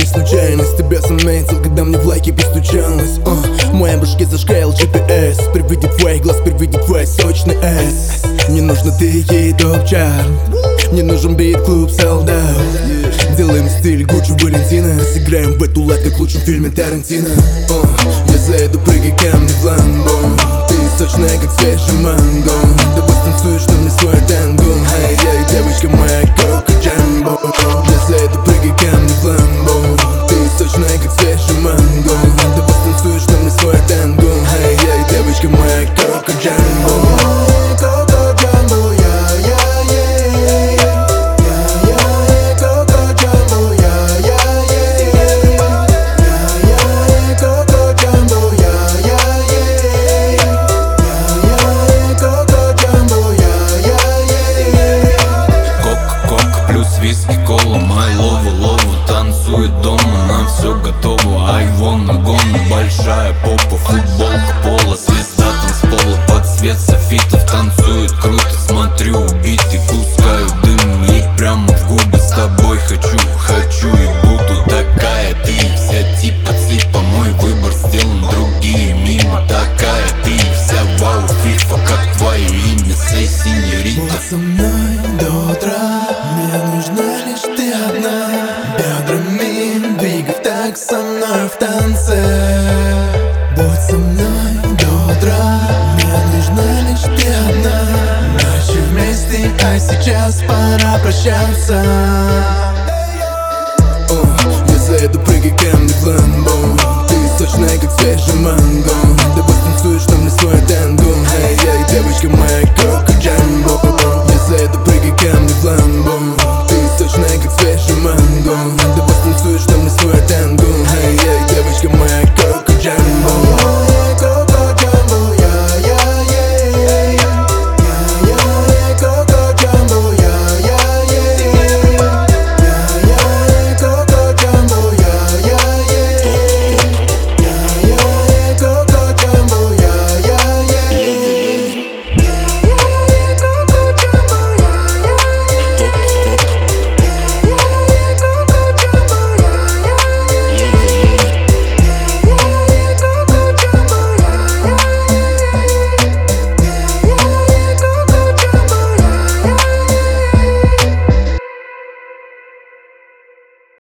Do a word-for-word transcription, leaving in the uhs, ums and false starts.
случайность. Тебя заметил, когда мне в лайки постучалось. uh, В моей башке зашкаял джи пи эс. При виде твоих глаз, при виде твой сочный эс. Мне нужно ты и топ-чарт. Мне нужен бит-клуб sold out. Делаем стиль Гуччи Валентина. Сыграем в эту лайт, как в лучшем фильме Тарантино. uh, Я заеду, прыгай ко мне в ламбо. Ты сочная, как свежий манго. Давай станцуешь на мне свой танго. Эй, эй, девочка моя, кока джамбо. Я заеду, прыгай ко мне в ламбо. Ты сочная, как свежий манго. Давай станцуешь на мне свой танго. Эй, эй, девочка моя, кока джамбо. Виски, кола, май лову, лову. Танцует дома, на все готово. Айвона, гона, большая попа. Футболка, пола, звезда танцпола. Под свет софитов танцует круто. Смотрю, убитый, пускаю дым ей прямо в губы. С тобой хочу, хочу и буду. Такая ты вся типа ципа. Мой выбор сделан, другие мимо. Такая ты вся вау, фифа. Как твое имя, сей синьорита. Вот со мной до утра. Мне нужна лишь ты одна. Бедрами двигай так со мной в танце. Будь со мной до утра. Мне нужна лишь ты одна. Ночи вместе, а сейчас пора прощаться. uh, Я заеду, прыгай ко мне в ламбо. Ты сочная, как свежий манго.